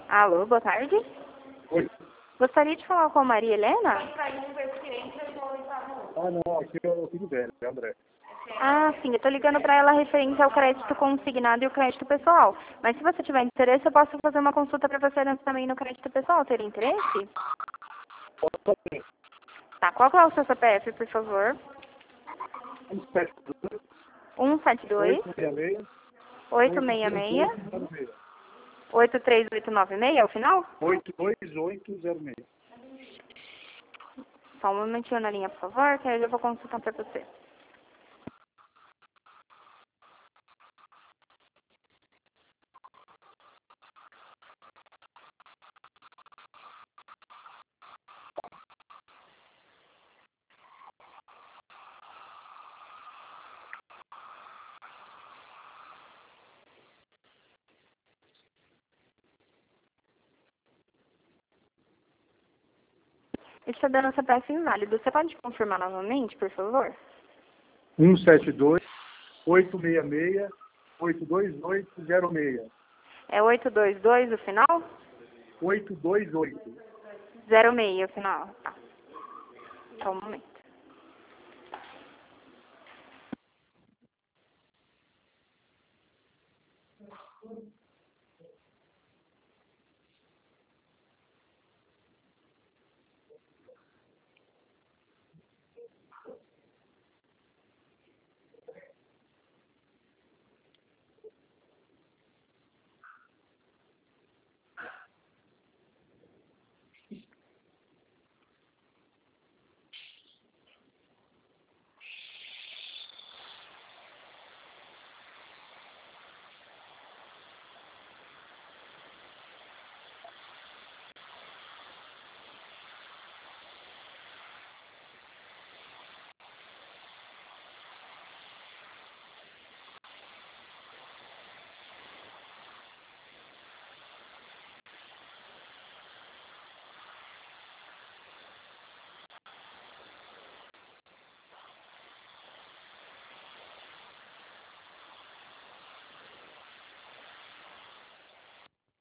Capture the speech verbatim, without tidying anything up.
Alô, boa tarde. Oi. Gostaria de falar com a Maria Helena? Ah, não, aqui é o Filho Velho, é André. Ah, sim, eu tô ligando para ela referente ao crédito consignado e o crédito pessoal. Mas se você tiver interesse, eu posso fazer uma consulta para você também no crédito pessoal. Teria interesse? Pode fazer. Tá, qual que é o seu C P F, por favor? um sete dois, um sete dois, oito seis seis, oito oito seis três seis, oito zero seis. oito três oito nove seis, é o final? oito dois oito zero seis. Só um momentinho na linha, por favor, que aí eu vou consultar para você. Está dando C P F inválido. Você pode confirmar novamente, por favor? um sete dois, oito seis seis, oito dois oito zero seis. É oito dois dois o final? oito dois oito. zero seis o final. Tá. Só um momento.